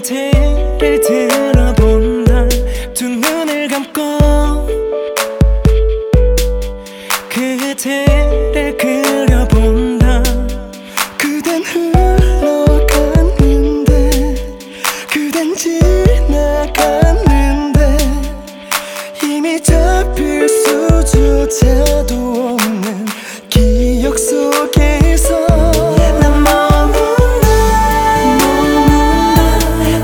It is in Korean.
그대를 들어본다. 두 눈을 감고 그대를 그려본다. 그댄 흘러갔는데 그댄 지나갔는데 이미 잡힐 수조차